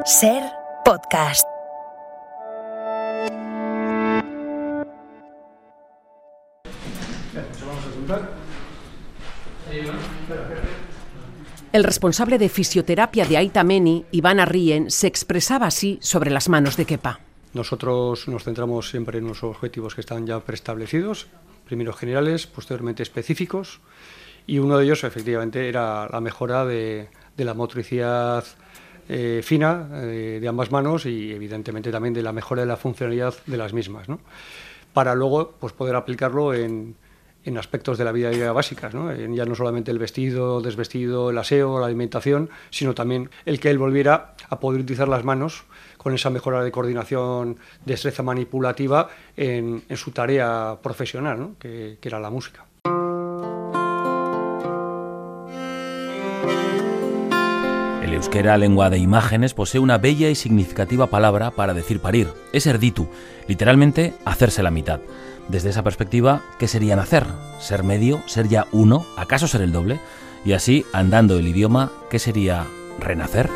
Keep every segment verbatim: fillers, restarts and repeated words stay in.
Ser Podcast. El responsable de fisioterapia de Aita Menni, Iván Arrien, se expresaba así sobre las manos de Kepa. Nosotros nos centramos siempre en los objetivos que están ya preestablecidos, primero generales, posteriormente específicos, y uno de ellos efectivamente era la mejora de, de la motricidad eh, fina eh, de ambas manos y evidentemente también de la mejora de la funcionalidad de las mismas, ¿no? Para luego pues, poder aplicarlo en, en aspectos de la vida diaria básicas, ¿no? En ya no solamente el vestido, desvestido, el aseo, la alimentación, sino también el que él volviera a poder utilizar las manos con esa mejora de coordinación, destreza manipulativa en, en su tarea profesional, ¿no? que, que era la música. El euskera, lengua de imágenes, posee una bella y significativa palabra para decir parir. Es erditu, literalmente hacerse la mitad. Desde esa perspectiva, ¿qué sería nacer? ¿Ser medio? ¿Ser ya uno? ¿Acaso ser el doble? Y así, andando el idioma, ¿qué sería renacer?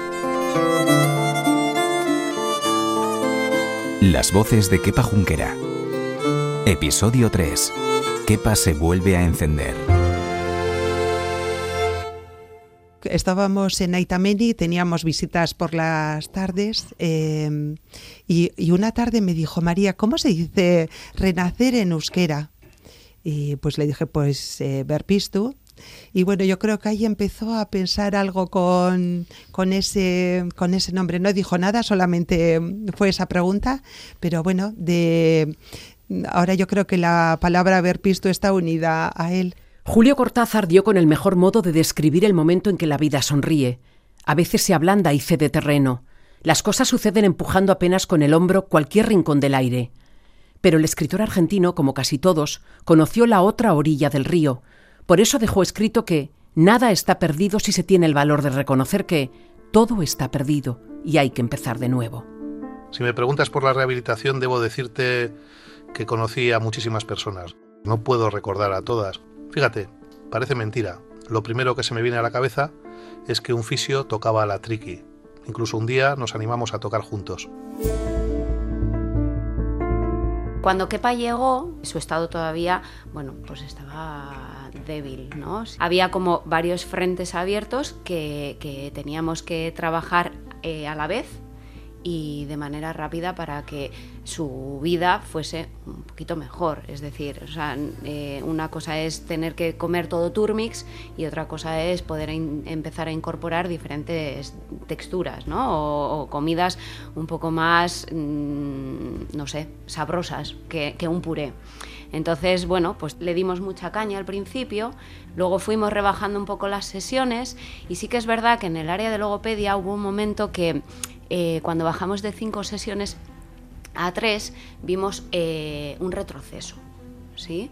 Las voces de Kepa Junquera. Episodio tres. Kepa se vuelve a encender. Estábamos en Aita Menni, teníamos visitas por las tardes eh, y, y una tarde me dijo: María, ¿cómo se dice renacer en euskera? Y pues le dije, pues eh, berpiztu. Y bueno, yo creo que ahí empezó a pensar algo con, con, ese, con ese nombre. No dijo nada, solamente fue esa pregunta, pero bueno, de ahora yo creo que la palabra berpiztu está unida a él. Julio Cortázar dio con el mejor modo de describir el momento en que la vida sonríe. A veces se ablanda y cede terreno. Las cosas suceden empujando apenas con el hombro cualquier rincón del aire. Pero el escritor argentino, como casi todos, conoció la otra orilla del río. Por eso dejó escrito que nada está perdido si se tiene el valor de reconocer que todo está perdido y hay que empezar de nuevo. Si me preguntas por la rehabilitación, debo decirte que conocí a muchísimas personas. No puedo recordar a todas. Fíjate, parece mentira. Lo primero que se me viene a la cabeza es que un fisio tocaba la triqui. Incluso un día nos animamos a tocar juntos. Cuando Kepa llegó, su estado todavía, bueno, pues estaba débil, ¿no? Había como varios frentes abiertos que, que teníamos que trabajar eh, a la vez y de manera rápida para que su vida fuese un poquito mejor. Es decir, o sea, eh, una cosa es tener que comer todo turmix y otra cosa es poder in- empezar a incorporar diferentes texturas, ¿no? O, o comidas un poco más, mmm, no sé, sabrosas que, que un puré. Entonces, bueno, pues le dimos mucha caña al principio, luego fuimos rebajando un poco las sesiones y sí que es verdad que en el área de logopedia hubo un momento que eh, cuando bajamos de cinco sesiones a tres vimos eh, un retroceso, ¿sí?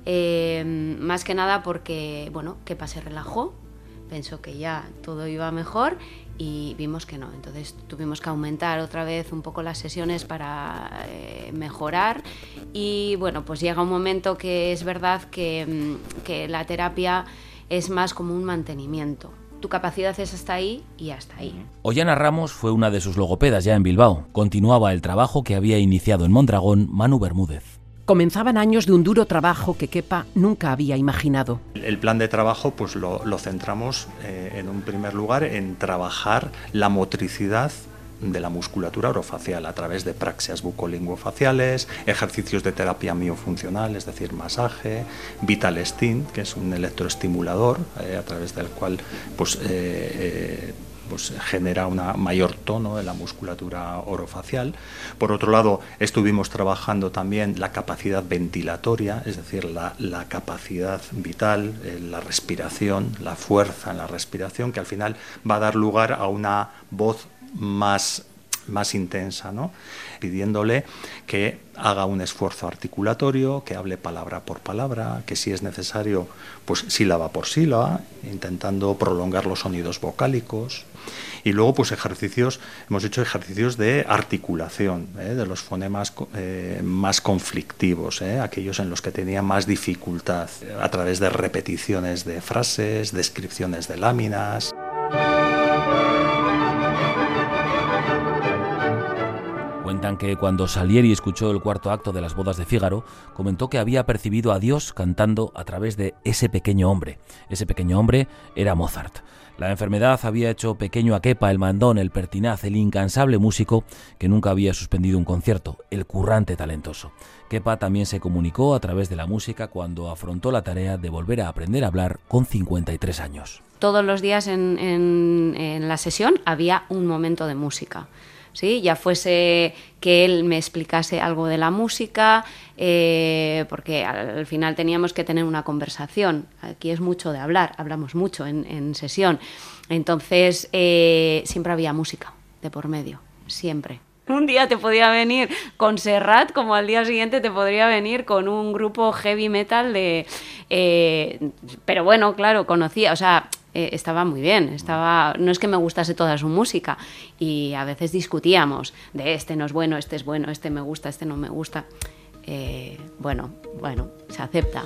Eh, más que nada porque, bueno, Kepa se relajó, pensó que ya todo iba mejor y vimos que no. Entonces tuvimos que aumentar otra vez un poco las sesiones para eh, mejorar y bueno, pues llega un momento que es verdad que, que la terapia es más como un mantenimiento. Tu capacidad es hasta ahí y hasta ahí. Ollana Ramos fue una de sus logopedas ya en Bilbao. Continuaba el trabajo que había iniciado en Mondragón Manu Bermúdez. Comenzaban años de un duro trabajo que Kepa nunca había imaginado. El plan de trabajo pues lo, lo centramos eh, en un primer lugar en trabajar la motricidad de la musculatura orofacial a través de praxias bucolinguofaciales, ejercicios de terapia miofuncional, es decir, masaje, Vital Stim, que es un electroestimulador eh, a través del cual pues, eh, eh, pues genera un mayor tono de la musculatura orofacial. Por otro lado, estuvimos trabajando también la capacidad ventilatoria, es decir, la, la capacidad vital, eh, la respiración, la fuerza en la respiración, que al final va a dar lugar a una voz más, más intensa, ¿no? Pidiéndole que haga un esfuerzo articulatorio, que hable palabra por palabra, que si es necesario, pues sílaba por sílaba, intentando prolongar los sonidos vocálicos. Y luego, pues ejercicios, hemos hecho ejercicios de articulación, ¿eh? De los fonemas eh, más conflictivos, ¿eh? Aquellos en los que tenía más dificultad, a través de repeticiones de frases, descripciones de láminas. Cuentan que cuando Salieri escuchó el cuarto acto de Las bodas de Fígaro, comentó que había percibido a Dios cantando a través de ese pequeño hombre. Ese pequeño hombre era Mozart. La enfermedad había hecho pequeño a Kepa el mandón, el pertinaz, el incansable músico que nunca había suspendido un concierto, el currante talentoso. Kepa también se comunicó a través de la música cuando afrontó la tarea de volver a aprender a hablar con cincuenta y tres años. Todos los días en, en, en la sesión había un momento de música. ¿Sí? Ya fuese que él me explicase algo de la música, eh, porque al, al final teníamos que tener una conversación. Aquí es mucho de hablar, hablamos mucho en, en sesión. Entonces, eh, siempre había música de por medio, siempre. Un día te podía venir con Serrat, como al día siguiente te podría venir con un grupo heavy metal de... Eh, pero bueno, claro, conocía, o sea... Eh, estaba muy bien, estaba, no es que me gustase toda su música y a veces discutíamos de este no es bueno, este es bueno, este me gusta, este no me gusta. Eh, bueno, bueno, se acepta.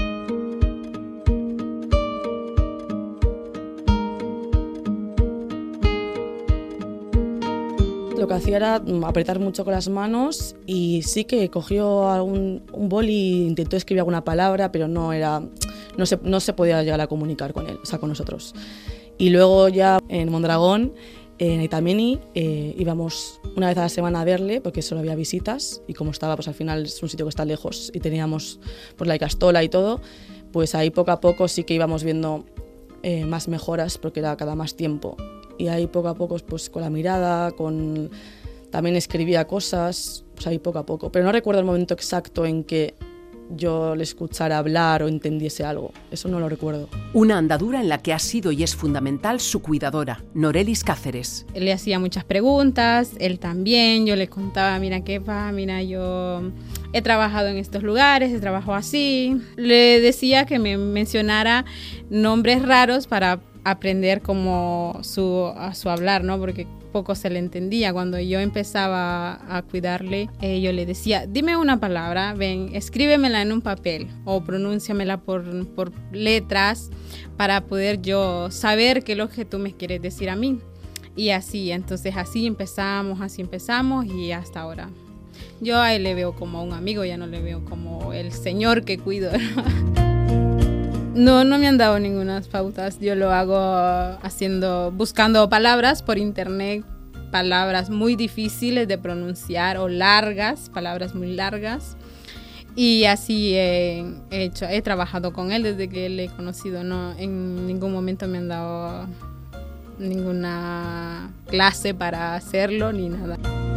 Lo que hacía era apretar mucho con las manos y sí que cogió algún, un boli e intentó escribir alguna palabra, pero no era... No se, no se podía llegar a comunicar con él, o sea, con nosotros. Y luego ya en Mondragón, en Itameni, eh, íbamos una vez a la semana a verle, porque solo había visitas, y como estaba, pues al final es un sitio que está lejos, y teníamos pues la Icastola y todo, pues ahí poco a poco sí que íbamos viendo eh, más mejoras, porque era cada más tiempo. Y ahí poco a poco, pues con la mirada, con... también escribía cosas, pues ahí poco a poco. Pero no recuerdo el momento exacto en que yo le escuchara hablar o entendiese algo. Eso no lo recuerdo. Una andadura en la que ha sido y es fundamental su cuidadora, Norelis Cáceres. Él le hacía muchas preguntas, él también. Yo le contaba, mira Kepa, mira yo he trabajado en estos lugares, he trabajado así. Le decía que me mencionara nombres raros para aprender como su, a su hablar, ¿no? Porque poco se le entendía. Cuando yo empezaba a cuidarle, eh, yo le decía, dime una palabra, ven, escríbemela en un papel o pronúnciamela por, por letras para poder yo saber qué es lo que tú me quieres decir a mí. Y así, entonces así empezamos, así empezamos y hasta ahora. Yo a él le veo como un amigo, ya no le veo como el señor que cuido, ¿no? No, no me han dado ninguna pautas. Yo lo hago haciendo, buscando palabras por internet, palabras muy difíciles de pronunciar o largas, palabras muy largas. Y así he, he hecho, he trabajado con él desde que le he conocido. No, en ningún momento me han dado ninguna clase para hacerlo ni nada.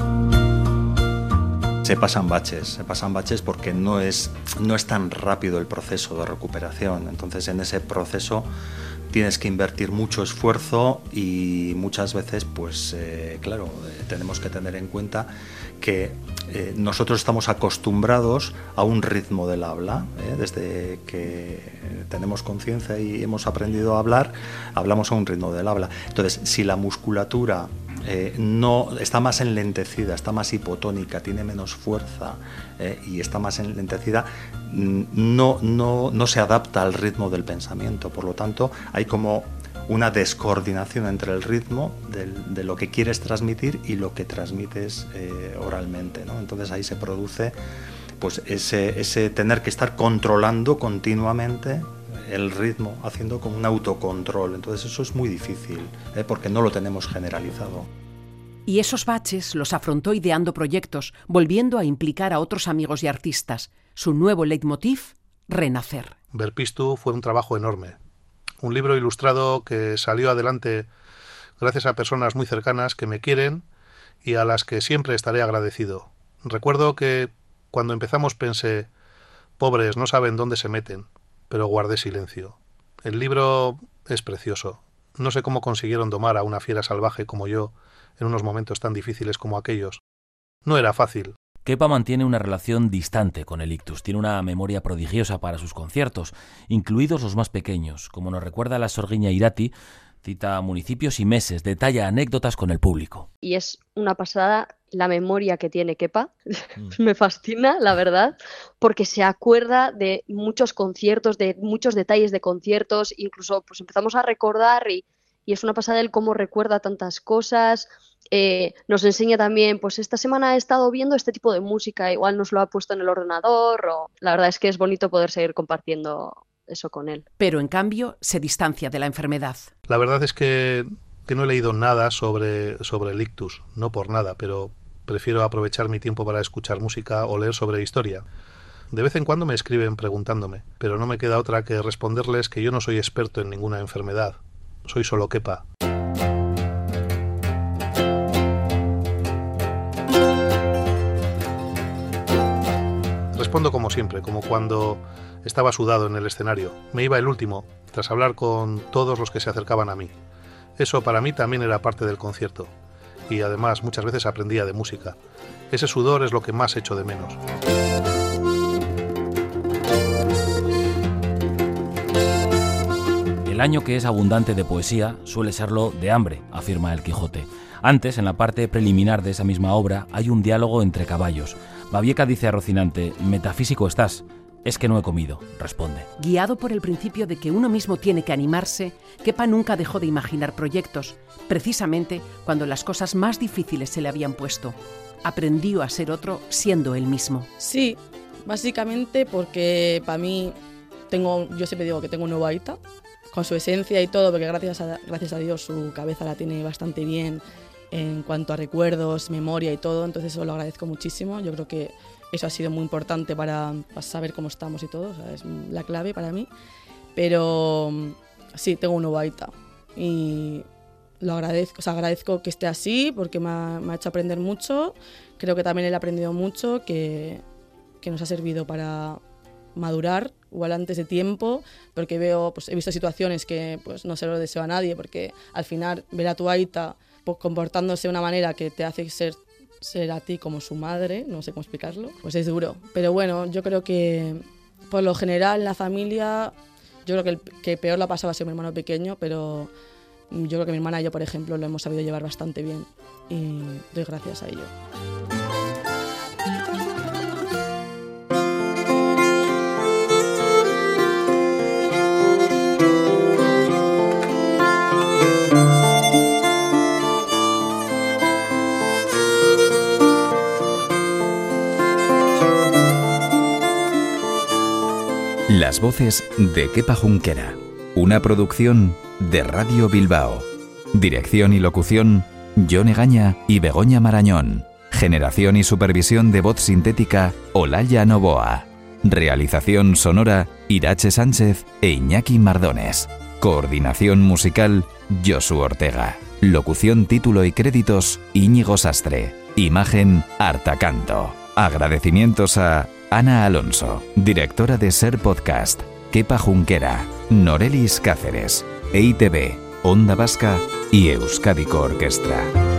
Se pasan baches, se pasan baches porque no es, no es tan rápido el proceso de recuperación. Entonces, en ese proceso tienes que invertir mucho esfuerzo y muchas veces, pues eh, claro, eh, tenemos que tener en cuenta que eh, nosotros estamos acostumbrados a un ritmo del habla. ¿eh? Desde que tenemos conciencia y hemos aprendido a hablar, hablamos a un ritmo del habla. Entonces, si la musculatura Eh, no está más enlentecida, está más hipotónica, tiene menos fuerza eh, y está más enlentecida, no, no, no se adapta al ritmo del pensamiento. Por lo tanto, hay como una descoordinación entre el ritmo del, de lo que quieres transmitir y lo que transmites eh, oralmente, ¿no? Entonces ahí se produce pues ese, ese tener que estar controlando continuamente el ritmo, haciendo como un autocontrol. Entonces eso es muy difícil, ¿eh? porque no lo tenemos generalizado. Y esos baches los afrontó ideando proyectos, volviendo a implicar a otros amigos y artistas. Su nuevo leitmotiv, renacer. Verpistu fue un trabajo enorme. Un libro ilustrado que salió adelante gracias a personas muy cercanas que me quieren y a las que siempre estaré agradecido. Recuerdo que cuando empezamos pensé, pobres, no saben dónde se meten, pero guardé silencio. El libro es precioso. No sé cómo consiguieron domar a una fiera salvaje como yo en unos momentos tan difíciles como aquellos. No era fácil. Kepa mantiene una relación distante con el ictus. Tiene una memoria prodigiosa para sus conciertos, incluidos los más pequeños. Como nos recuerda la Sorguiña Irati, cita municipios y meses, detalla anécdotas con el público. Y es una pasada la memoria que tiene Kepa. Mm. Me fascina, la verdad, porque se acuerda de muchos conciertos, de muchos detalles de conciertos, incluso pues empezamos a recordar y, y es una pasada el cómo recuerda tantas cosas. eh, nos enseña también, pues esta semana he estado viendo este tipo de música, igual nos lo ha puesto en el ordenador, o la verdad es que es bonito poder seguir compartiendo eso con él. Pero en cambio se distancia de la enfermedad. La verdad es que, que no he leído nada sobre, sobre el ictus, no por nada, pero prefiero aprovechar mi tiempo para escuchar música o leer sobre historia. De vez en cuando me escriben preguntándome, pero no me queda otra que responderles que yo no soy experto en ninguna enfermedad, soy solo Kepa. Respondo como siempre, como cuando estaba sudado en el escenario. Me iba el último, tras hablar con todos los que se acercaban a mí. Eso para mí también era parte del concierto. Y además muchas veces aprendía de música. Ese sudor es lo que más echo de menos. El año que es abundante de poesía suele serlo de hambre, afirma el Quijote. Antes, en la parte preliminar de esa misma obra, hay un diálogo entre caballos. Babieca dice a Rocinante: «Metafísico estás». «Es que no he comido», responde. Guiado por el principio de que uno mismo tiene que animarse, Kepa nunca dejó de imaginar proyectos, precisamente cuando las cosas más difíciles se le habían puesto. Aprendió a ser otro siendo él mismo. Sí, básicamente porque para mí, tengo, yo siempre digo que tengo un nuevo Aita, con su esencia y todo, porque gracias a, gracias a Dios su cabeza la tiene bastante bien en cuanto a recuerdos, memoria y todo, entonces eso lo agradezco muchísimo. Yo creo que eso ha sido muy importante para, para saber cómo estamos y todo, o sea, es la clave para mí. Pero sí, tengo un nuevo Aita y lo agradezco, o sea, agradezco que esté así porque me ha, me ha hecho aprender mucho. Creo que también él ha aprendido mucho, que, que nos ha servido para madurar igual antes de tiempo, porque veo, pues he visto situaciones que pues no se lo deseo a nadie, porque al final ver a tu Aita pues, comportándose de una manera que te hace ser ser a ti como su madre, no sé cómo explicarlo, pues es duro. Pero bueno, yo creo que por lo general en la familia, yo creo que el que peor la pasaba ha sido mi hermano pequeño, pero yo creo que mi hermana y yo, por ejemplo, lo hemos sabido llevar bastante bien y doy gracias a ello. Las voces de Kepa Junquera, una producción de Radio Bilbao. Dirección y locución, Jon Egaña y Begoña Marañón. Generación y supervisión de voz sintética, Olaya Novoa. Realización sonora, Irache Sánchez e Iñaki Mardones. Coordinación musical, Josu Ortega. Locución, título y créditos, Íñigo Sastre. Imagen, Artacanto. Agradecimientos a Ana Alonso, directora de Ser Podcast, Kepa Junquera, Norelis Cáceres, E I Te Be, Onda Vasca y Euskadiko Orkestra.